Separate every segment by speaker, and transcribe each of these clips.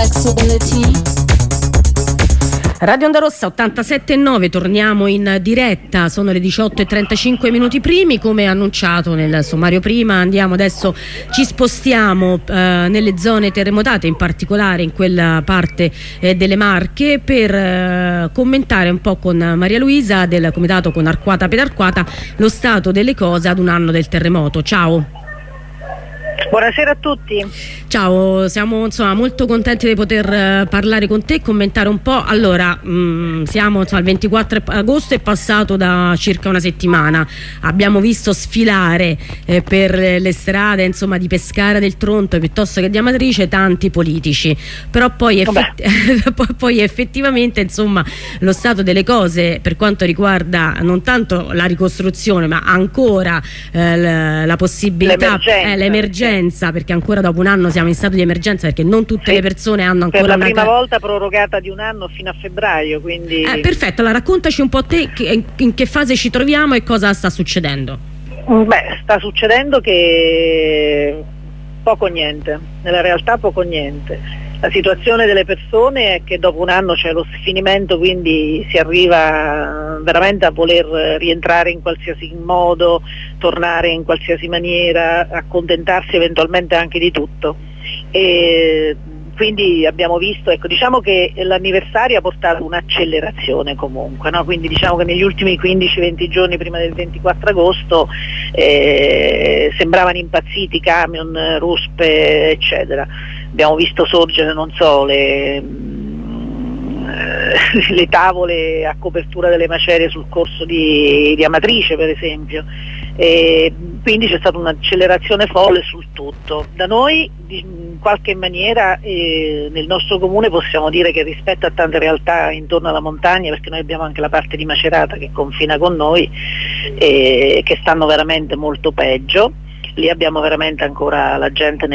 Speaker 1: Radio Onda Rossa 87.9, torniamo in diretta, sono le 18:35 minuti primi, come annunciato nel sommario prima. Andiamo adesso, ci spostiamo nelle zone terremotate, in particolare in quella parte delle Marche, per commentare un po' con Maria Luisa del comitato con Arquata per Arquata lo stato delle cose ad un anno del terremoto. Ciao.
Speaker 2: Buonasera a tutti.
Speaker 1: Ciao, siamo molto contenti di poter parlare con te e commentare un po'. Allora, siamo al 24 agosto, è passato da circa una settimana. Abbiamo visto sfilare per le strade, insomma, di Pescara del Tronto piuttosto che di Amatrice tanti politici. Però poi, poi effettivamente, insomma, lo stato delle cose per quanto riguarda non tanto la ricostruzione, ma ancora la possibilità, l'emergenza, perché ancora dopo un anno siamo in stato di emergenza, perché non tutte le persone hanno ancora
Speaker 2: per la prima volta prorogata di un anno fino a febbraio, quindi
Speaker 1: perfetto. Allora raccontaci un po' te in che fase ci troviamo e cosa sta succedendo.
Speaker 2: Sta succedendo che poco niente, nella realtà poco niente. La situazione delle persone è che dopo un anno c'è lo sfinimento, quindi si arriva veramente a voler rientrare in qualsiasi modo, tornare in qualsiasi maniera, accontentarsi eventualmente anche di tutto. E quindi abbiamo visto, diciamo che l'anniversario ha portato un'accelerazione comunque, no? Quindi diciamo che negli ultimi 15-20 giorni prima del 24 agosto sembravano impazziti camion, ruspe, eccetera. Abbiamo visto sorgere, non so, le tavole a copertura delle macerie sul corso di Amatrice, per esempio. Quindi c'è stata un'accelerazione folle sul tutto. Da noi in qualche maniera nel nostro comune possiamo dire che rispetto a tante realtà intorno alla montagna, perché noi abbiamo anche la parte di Macerata che confina con noi, che stanno veramente molto peggio. Lì abbiamo veramente ancora la gente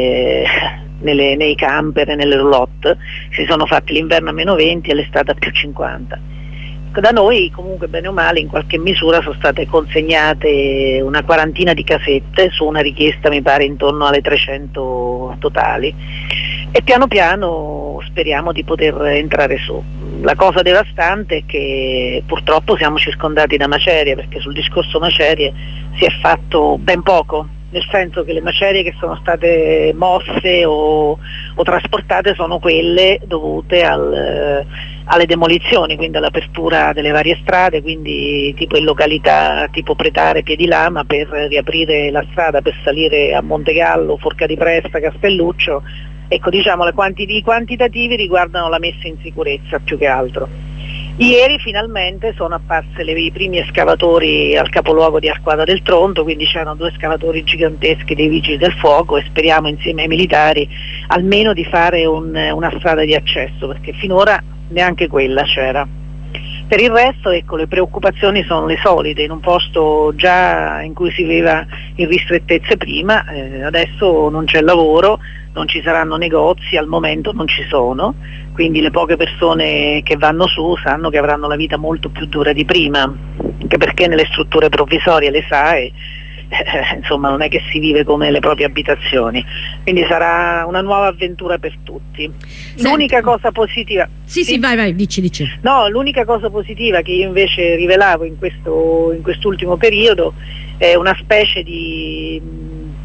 Speaker 2: nei camper e nelle roulotte, si sono fatti l'inverno a -20 e l'estate a +50. Da noi comunque bene o male in qualche misura sono state consegnate una quarantina di casette su una richiesta mi pare intorno alle 300 totali, e piano piano speriamo di poter entrare su. La cosa devastante è che purtroppo siamo circondati da macerie, perché sul discorso macerie si è fatto ben poco, nel senso che le macerie che sono state mosse o trasportate sono quelle dovute alle demolizioni, quindi all'apertura delle varie strade, quindi tipo in località tipo Pretare, Piedilama, per riaprire la strada per salire a Montegallo, Forca di Presta, Castelluccio. Diciamo i quantitativi riguardano la messa in sicurezza più che altro. Ieri finalmente sono apparse i primi escavatori al capoluogo di Arquata del Tronto, quindi c'erano 2 escavatori giganteschi dei Vigili del Fuoco, e speriamo insieme ai militari almeno di fare una strada di accesso, perché finora neanche quella c'era. Per il resto le preoccupazioni sono le solite, in un posto già in cui si viveva in ristrettezze prima, adesso non c'è lavoro, non ci saranno negozi, al momento non ci sono, quindi le poche persone che vanno su sanno che avranno la vita molto più dura di prima, anche perché nelle strutture provvisorie, le SAE, insomma non è che si vive come le proprie abitazioni, quindi sarà una nuova avventura per tutti. L'unica cosa positiva
Speaker 1: sì, vai, dici.
Speaker 2: No, l'unica cosa positiva che io invece rivelavo in quest'ultimo periodo è una specie di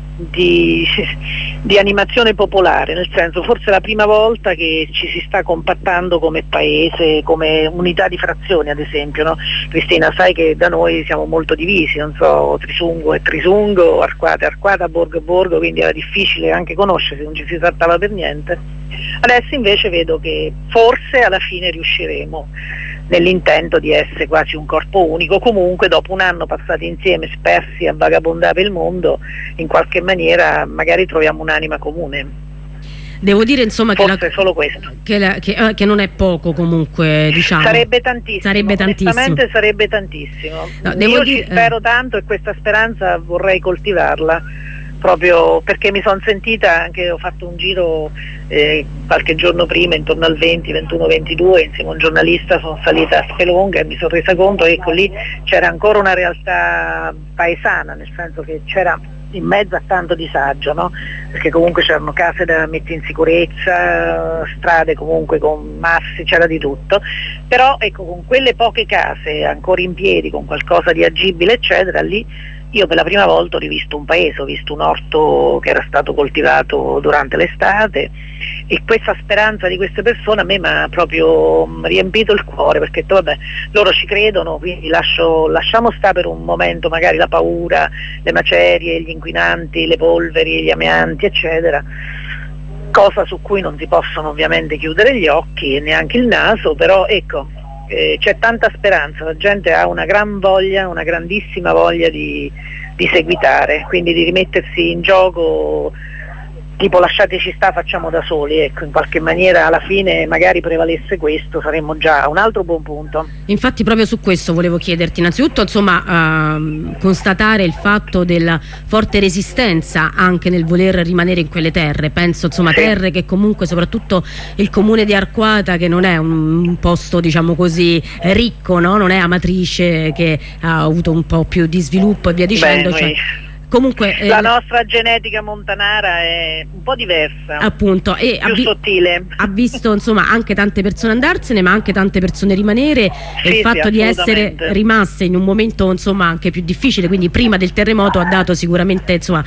Speaker 2: animazione popolare, nel senso, forse è la prima volta che ci si sta compattando come paese, come unità di frazioni, ad esempio, no? Cristina, sai che da noi siamo molto divisi, non so, Trisungo è Trisungo, Arquata è Arquata, Borgo è Borgo, quindi era difficile anche conoscersi, non ci si trattava per niente. Adesso invece vedo che forse alla fine riusciremo nell'intento di essere quasi un corpo unico, comunque dopo un anno passati insieme, spersi a vagabondare il mondo, in qualche maniera magari troviamo un'anima comune.
Speaker 1: Devo dire insomma
Speaker 2: forse solo questo.
Speaker 1: Che non è poco comunque, diciamo.
Speaker 2: Sarebbe tantissimo. Onestamente sarebbe tantissimo. No, io ci spero tanto, e questa speranza vorrei coltivarla, proprio perché mi sono sentita, anche ho fatto un giro qualche giorno prima, intorno al 20, 21, 22, insieme a un giornalista sono salita a Spelonga e mi sono resa conto che lì c'era ancora una realtà paesana, nel senso che c'era in mezzo a tanto disagio, no? Perché comunque c'erano case da mettere in sicurezza, strade comunque con massi, c'era di tutto, però ecco, con quelle poche case ancora in piedi, con qualcosa di agibile eccetera, lì io per la prima volta ho rivisto un paese, ho visto un orto che era stato coltivato durante l'estate, e questa speranza di queste persone a me mi ha proprio riempito il cuore, perché vabbè, loro ci credono, quindi lasciamo stare per un momento magari la paura, le macerie, gli inquinanti, le polveri, gli amianti eccetera, cosa su cui non si possono ovviamente chiudere gli occhi e neanche il naso, però ecco, c'è tanta speranza, la gente ha una gran voglia, una grandissima voglia di seguitare, quindi di rimettersi in gioco, tipo lasciateci sta, facciamo da soli, ecco, in qualche maniera alla fine magari prevalesse questo, saremmo già a un altro buon punto.
Speaker 1: Infatti proprio su questo volevo chiederti innanzitutto, insomma, constatare il fatto della forte resistenza anche nel voler rimanere in quelle terre, penso insomma terre che comunque, soprattutto il comune di Arquata, che non è un posto diciamo così ricco, no? Non è Amatrice che ha avuto un po' più di sviluppo e via dicendo. Comunque,
Speaker 2: la nostra genetica montanara è un po' diversa,
Speaker 1: appunto, e
Speaker 2: più sottile.
Speaker 1: Ha visto insomma anche tante persone andarsene, ma anche tante persone rimanere, e il fatto di essere rimaste in un momento insomma anche più difficile, quindi prima del terremoto, ha dato sicuramente insomma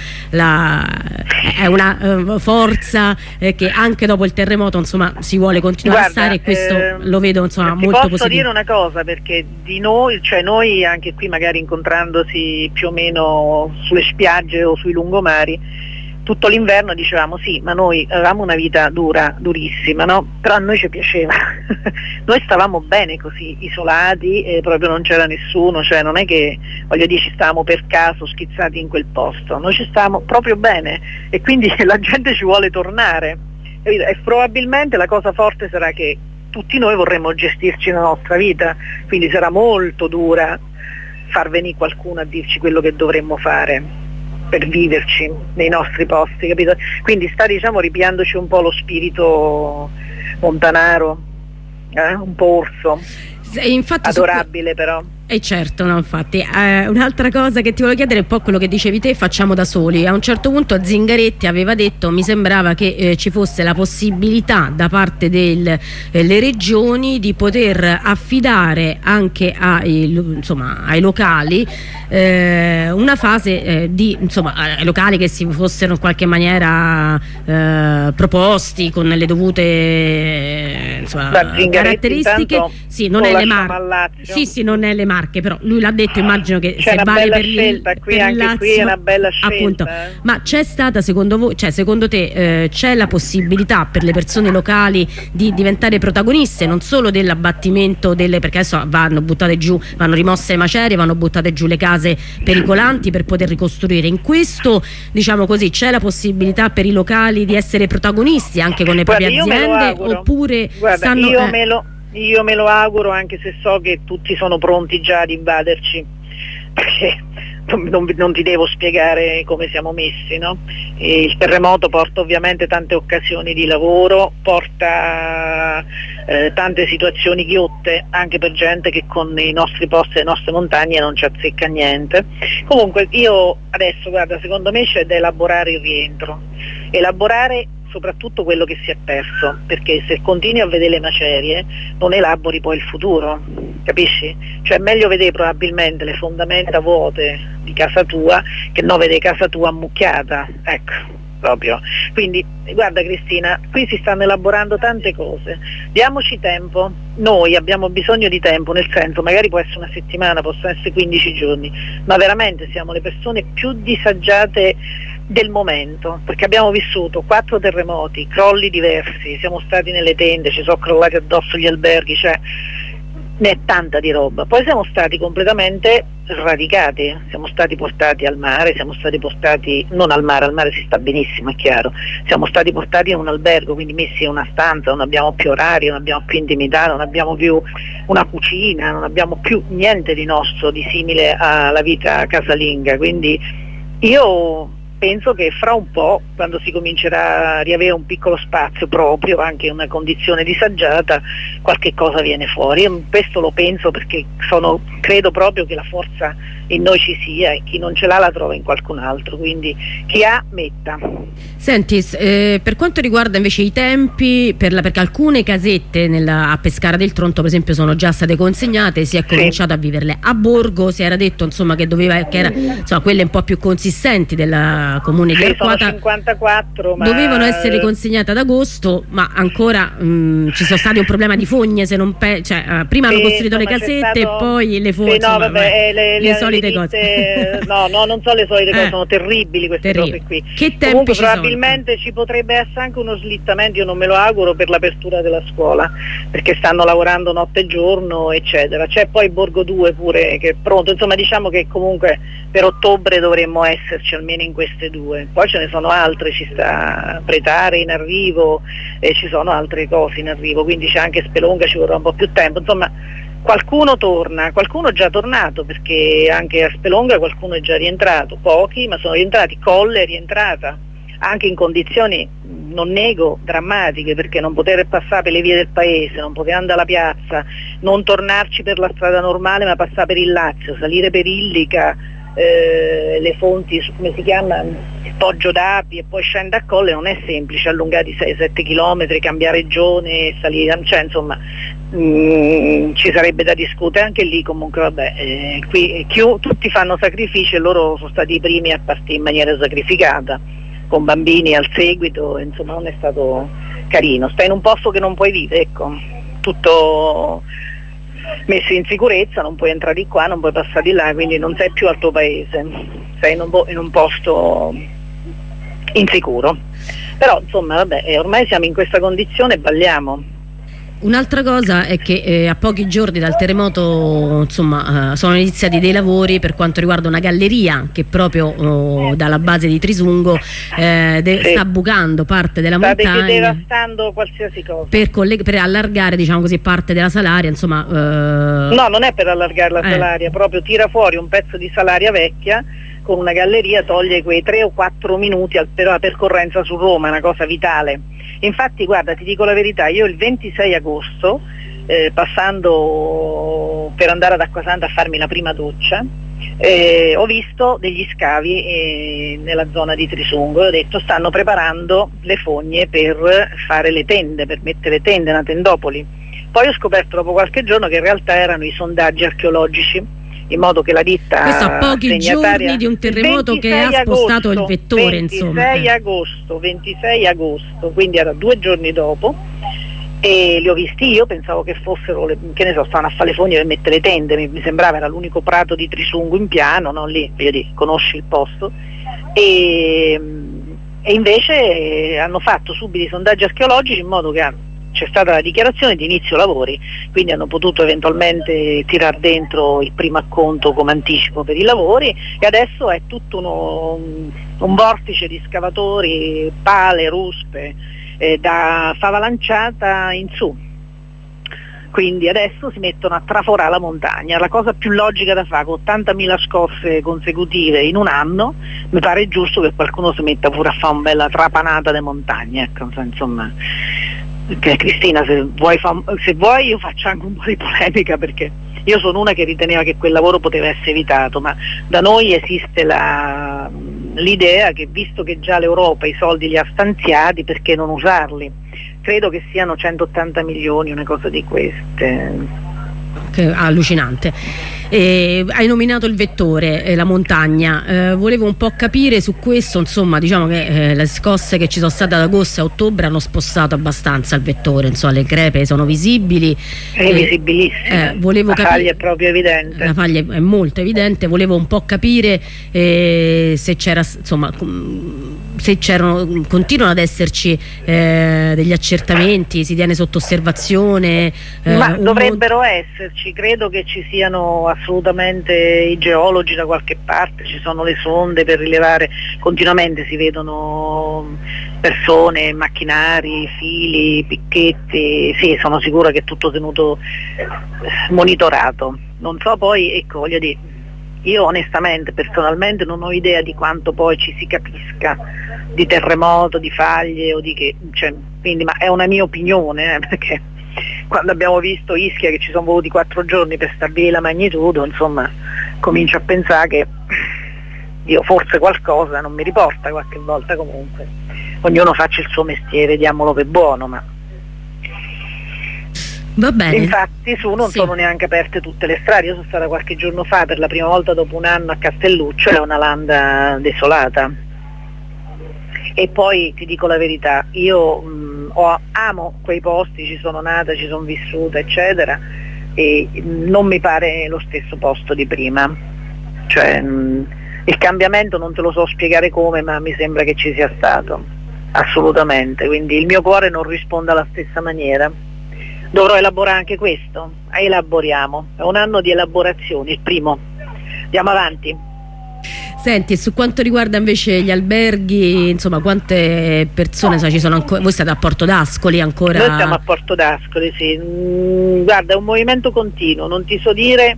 Speaker 1: è una forza che anche dopo il terremoto insomma si vuole continuare a stare, e questo lo vedo insomma molto positivo.
Speaker 2: Posso dire una cosa, perché di noi, cioè noi anche qui magari incontrandosi più o meno sulle spiagge o sui lungomari, tutto l'inverno dicevamo sì, ma noi avevamo una vita dura, durissima, no? Però a noi ci piaceva. Noi stavamo bene così, isolati, proprio non c'era nessuno, cioè non è che, voglio dire, ci stavamo per caso schizzati in quel posto, noi ci stavamo proprio bene, e quindi la gente ci vuole tornare, e probabilmente la cosa forte sarà che tutti noi vorremmo gestirci la nostra vita, quindi sarà molto dura far venire qualcuno a dirci quello che dovremmo fare per viverci nei nostri posti, capito? Quindi sta diciamo ripiandoci un po' lo spirito montanaro, un po' orso,
Speaker 1: infatti,
Speaker 2: adorabile però.
Speaker 1: Certo, no, infatti un'altra cosa che ti volevo chiedere è un po' quello che dicevi te, facciamo da soli. A un certo punto Zingaretti aveva detto, mi sembrava che ci fosse la possibilità da parte delle regioni di poter affidare anche ai locali una fase ai locali che si fossero in qualche maniera proposti con le dovute caratteristiche. Sì, non è le Marche. Sì, non è le Marche, però lui l'ha detto, immagino che se vale per
Speaker 2: scelta, qui anche Lazio, qui è una bella scelta.
Speaker 1: Appunto. Ma c'è stata, secondo voi, cioè secondo te c'è la possibilità per le persone locali di diventare protagoniste non solo dell'abbattimento perché adesso vanno rimosse le macerie, vanno buttate giù le case pericolanti per poter ricostruire. In questo, diciamo così, c'è la possibilità per i locali di essere protagonisti anche con le proprie aziende, oppure
Speaker 2: io me lo auguro, anche se so che tutti sono pronti già ad invaderci, perché non ti devo spiegare come siamo messi, no? E il terremoto porta ovviamente tante occasioni di lavoro, porta tante situazioni ghiotte anche per gente che con i nostri posti e le nostre montagne non ci azzecca niente. Comunque io adesso, guarda, secondo me c'è da elaborare il rientro, elaborare soprattutto quello che si è perso, perché se continui a vedere le macerie non elabori poi il futuro, capisci? Cioè è meglio vedere probabilmente le fondamenta vuote di casa tua che non vedere casa tua ammucchiata, ecco, proprio. Quindi guarda Cristina, qui si stanno elaborando tante cose, diamoci tempo, noi abbiamo bisogno di tempo, nel senso magari può essere una settimana, possono essere 15 giorni, ma veramente siamo le persone più disagiate del momento, perché abbiamo vissuto 4 terremoti, crolli diversi, siamo stati nelle tende, ci sono crollati addosso gli alberghi, cioè ne è tanta di roba. Poi siamo stati completamente sradicati, siamo stati portati al mare, siamo stati portati non al mare si sta benissimo, è chiaro, siamo stati portati in un albergo, quindi messi in una stanza, non abbiamo più orari, non abbiamo più intimità, non abbiamo più una cucina, non abbiamo più niente di nostro, di simile alla vita casalinga, quindi io penso che fra un po', quando si comincerà a riavere un piccolo spazio proprio, anche in una condizione disagiata, qualche cosa viene fuori. Io questo lo penso perché credo proprio che la forza in noi ci sia e chi non ce l'ha la trova in qualcun altro, quindi chi ha metta.
Speaker 1: Senti, per quanto riguarda invece i tempi, perché alcune casette a Pescara del Tronto per esempio sono già state consegnate, si è cominciato a viverle. A Borgo si era detto insomma che era insomma, quelle un po' più consistenti del comune di Arquata,
Speaker 2: sono 54, ma
Speaker 1: dovevano essere consegnate ad agosto, ma ancora ci sono stati un problema di fogne, se non prima hanno costruito le casette e poi le fogne, le solite cose.
Speaker 2: No, non so le solite cose, sono terribili queste cose qui.
Speaker 1: Che tempi
Speaker 2: comunque
Speaker 1: ci
Speaker 2: probabilmente ci potrebbe essere anche uno slittamento, io non me lo auguro, per l'apertura della scuola, perché stanno lavorando notte e giorno eccetera. C'è poi Borgo 2 pure che è pronto, insomma diciamo che comunque per ottobre dovremmo esserci almeno in queste due. Poi ce ne sono altre, ci sta Pretare in arrivo e ci sono altre cose in arrivo, quindi c'è anche Spelonga, ci vorrà un po' più tempo, insomma qualcuno torna, qualcuno è già tornato, perché anche a Spelonga qualcuno è già rientrato, pochi ma sono rientrati. Colle è rientrata anche in condizioni, non nego, drammatiche, perché non poter passare per le vie del paese, non poter andare alla piazza, non tornarci per la strada normale ma passare per il Lazio, salire per Illica, le fonti, come si chiama, Poggio d'Api, e poi scende a Colle, non è semplice, allungati 6-7 km, cambiare regione, salire, cioè insomma ci sarebbe da discutere anche lì. Comunque vabbè, qui tutti fanno sacrifici e loro sono stati i primi a partire in maniera sacrificata, con bambini al seguito, insomma non è stato carino, stai in un posto che non puoi vivere, ecco, tutto messo in sicurezza, non puoi entrare di qua, non puoi passare di là, quindi non sei più al tuo paese, sei in un posto insicuro. Però insomma vabbè, ormai siamo in questa condizione e balliamo.
Speaker 1: Un'altra cosa è che a pochi giorni dal terremoto insomma sono iniziati dei lavori per quanto riguarda una galleria che proprio dalla base di Trisungo sta bucando parte della montagna,
Speaker 2: state devastando qualsiasi cosa
Speaker 1: per allargare, diciamo così, parte della Salaria, insomma
Speaker 2: no, non è per allargare la Salaria, proprio tira fuori un pezzo di Salaria vecchia con una galleria, toglie quei 3 o 4 minuti per la percorrenza su Roma, è una cosa vitale. Infatti guarda, ti dico la verità, io il 26 agosto passando per andare ad Acquasanta a farmi la prima doccia, ho visto degli scavi nella zona di Trisungo e ho detto stanno preparando le fogne per fare le tende, per mettere tende, una tendopoli. Poi ho scoperto dopo qualche giorno che in realtà erano i sondaggi archeologici, in modo che la ditta
Speaker 1: questo a pochi giorni di un terremoto che ha spostato il vettore,
Speaker 2: 26 agosto, quindi era 2 giorni dopo, e li ho visti io, pensavo che fossero che ne so, stavano a fare le fogne per mettere le tende, mi sembrava era l'unico prato di Trisungo in piano, no? Lì, vedi, conosci il posto, e invece hanno fatto subito i sondaggi archeologici in modo che c'è stata la dichiarazione di inizio lavori, quindi hanno potuto eventualmente tirar dentro il primo acconto come anticipo per i lavori, e adesso è tutto un vortice di scavatori, pale, ruspe, da Fava Lanciata in su. Quindi adesso si mettono a traforare la montagna, la cosa più logica da fare, con 80.000 scosse consecutive in un anno, mi pare giusto che qualcuno si metta pure a fare una bella trapanata di montagna, ecco, insomma. Cristina, se vuoi io faccio anche un po' di polemica, perché io sono una che riteneva che quel lavoro poteva essere evitato, ma da noi esiste l'idea che, visto che già l'Europa i soldi li ha stanziati, perché non usarli? Credo che siano 180 milioni, una cosa di queste.
Speaker 1: Che allucinante. Hai nominato il vettore, la montagna, volevo un po' capire su questo, insomma diciamo che le scosse che ci sono state ad agosto e a ottobre hanno spostato abbastanza il vettore, insomma le crepe sono visibili,
Speaker 2: è visibilissima, la faglia è proprio evidente,
Speaker 1: la faglia è molto evidente. Volevo un po' capire se c'era, insomma, se c'erano, continuano ad esserci degli accertamenti, si tiene sotto osservazione,
Speaker 2: ma dovrebbero esserci, credo che ci siano assolutamente i geologi da qualche parte, ci sono le sonde per rilevare, continuamente si vedono persone, macchinari, fili, picchetti, sì, sono sicura che è tutto tenuto monitorato. Non so poi, ecco, voglio dire, Io onestamente, personalmente, non ho idea di quanto poi ci si capisca di terremoto, di faglie o di che, cioè, quindi, ma è una mia opinione, perché quando abbiamo visto Ischia che ci sono voluti 4 giorni per stabilire la magnitudo, insomma, comincio a pensare che io forse qualcosa non mi riporta qualche volta. Comunque ognuno faccia il suo mestiere, diamolo per buono, ma
Speaker 1: va bene.
Speaker 2: Infatti non sono neanche aperte tutte le strade. Io sono stata qualche giorno fa per la prima volta dopo un anno a Castelluccio, è una landa desolata. E poi ti dico la verità, io amo quei posti, ci sono nata, ci sono vissuta, eccetera, e non mi pare lo stesso posto di prima. Cioè, il cambiamento non te lo so spiegare come, ma mi sembra che ci sia stato, assolutamente. Quindi il mio cuore non risponde alla stessa maniera. Dovrò elaborare anche questo, elaboriamo, è un anno di elaborazioni, il primo, andiamo avanti.
Speaker 1: Senti, su quanto riguarda invece gli alberghi, insomma, quante persone ci sono ancora? Voi state a Porto d'Ascoli ancora?
Speaker 2: Noi stiamo a Porto d'Ascoli, sì. Guarda, è un movimento continuo, non ti so dire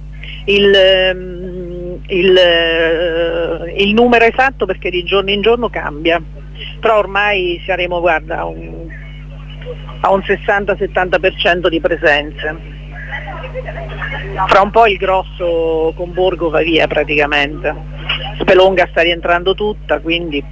Speaker 2: il numero esatto perché di giorno in giorno cambia, però ormai saremo, guarda, a un 60-70% di presenze. Fra un po' il grosso con Borgo va via praticamente, Spelonga sta rientrando tutta, quindi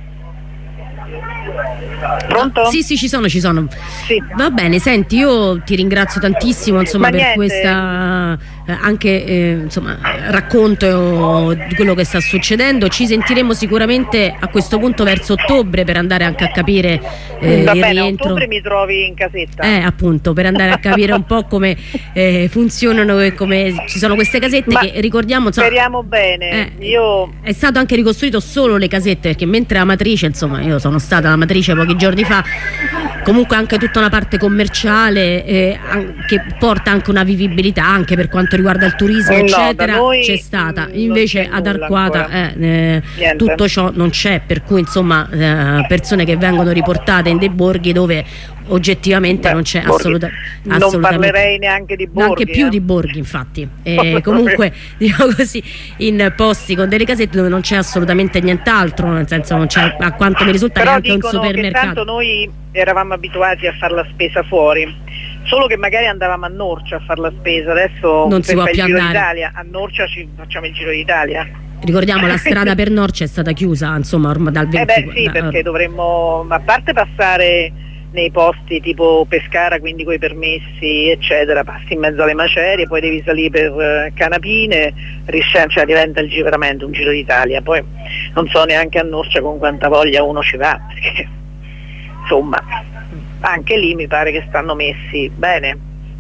Speaker 2: pronto?
Speaker 1: Sì, ci sono.
Speaker 2: Sì.
Speaker 1: Va bene, senti, io ti ringrazio tantissimo, insomma, per questa anche insomma, racconto di quello che sta succedendo. Ci sentiremo sicuramente a questo punto verso ottobre per andare anche a capire il rientro.
Speaker 2: A ottobre mi trovi in casetta.
Speaker 1: Appunto, per andare a capire un po' come funzionano e come ci sono queste casette. Ma che ricordiamo, insomma,
Speaker 2: speriamo bene.
Speaker 1: È stato anche ricostruito solo le casette, perché mentre Amatrice, insomma, io sono stata alla Amatrice pochi giorni fa, comunque anche tutta una parte commerciale che porta anche una vivibilità anche per quanto riguarda il turismo, eccetera, c'è stata. Invece ad Arquata tutto ciò non c'è, per cui insomma persone che vengono riportate in dei borghi dove oggettivamente non c'è assolutamente.
Speaker 2: Non parlerei neanche di borghi,
Speaker 1: anche più di borghi, infatti. Comunque diciamo così, in posti con delle casette dove non c'è assolutamente nient'altro, nel senso non c'è, a quanto mi risulta, neanche un supermercato.
Speaker 2: Che tanto noi eravamo abituati a fare la spesa fuori, solo che magari andavamo a Norcia a fare la spesa, adesso
Speaker 1: non si può più andare.
Speaker 2: D'Italia, a Norcia facciamo il Giro d'Italia.
Speaker 1: Ricordiamo, la strada per Norcia è stata chiusa, insomma, ormai dal 20.
Speaker 2: Sì, perché dovremmo, a parte passare nei posti tipo Pescara, quindi coi permessi eccetera, passi in mezzo alle macerie, poi devi salire per Canapine, cioè diventa veramente un Giro d'Italia. Poi non so neanche a Norcia con quanta voglia uno ci va, perché insomma anche lì mi pare che stanno messi bene.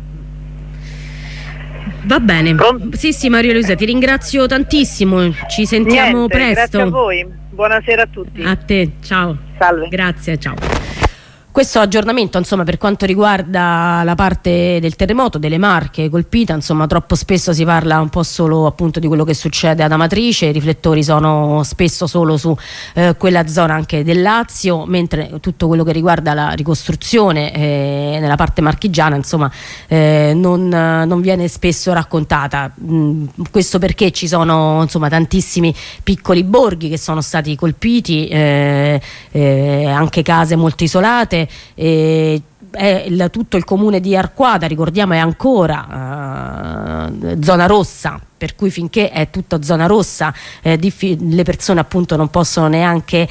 Speaker 1: Va bene. Sì, Maria Luisa, ti ringrazio tantissimo, ci sentiamo presto.
Speaker 2: Grazie a voi, buonasera a tutti.
Speaker 1: A te, ciao.
Speaker 2: Salve.
Speaker 1: Grazie, ciao. Questo aggiornamento, insomma, per quanto riguarda la parte del terremoto, delle Marche colpita, insomma, troppo spesso si parla un po' solo appunto di quello che succede ad Amatrice, i riflettori sono spesso solo su quella zona anche del Lazio, mentre tutto quello che riguarda la ricostruzione nella parte marchigiana, insomma, non viene spesso raccontata. Questo perché ci sono, insomma, tantissimi piccoli borghi che sono stati colpiti, anche case molto isolate. Tutto il comune di Arquata, ricordiamo, è ancora zona rossa, per cui finché è tutta zona rossa le persone appunto non possono neanche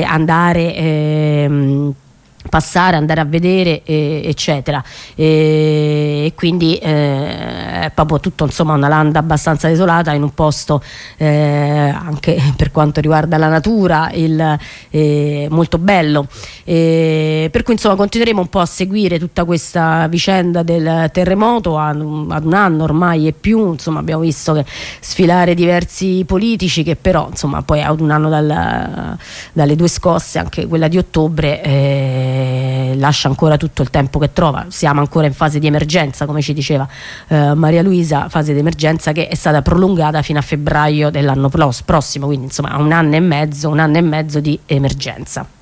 Speaker 1: passare, andare a vedere, eccetera, e quindi è proprio tutto, insomma, una landa abbastanza desolata in un posto anche per quanto riguarda la natura molto bello, per cui insomma continueremo un po' a seguire tutta questa vicenda del terremoto ad un anno ormai e più. Insomma, abbiamo visto che sfilare diversi politici che però insomma poi ad un anno dalle due scosse, anche quella di ottobre, lascia ancora tutto il tempo che trova. Siamo ancora in fase di emergenza, come ci diceva Maria Luisa, fase di emergenza che è stata prolungata fino a febbraio dell'anno prossimo, quindi insomma un anno e mezzo di emergenza.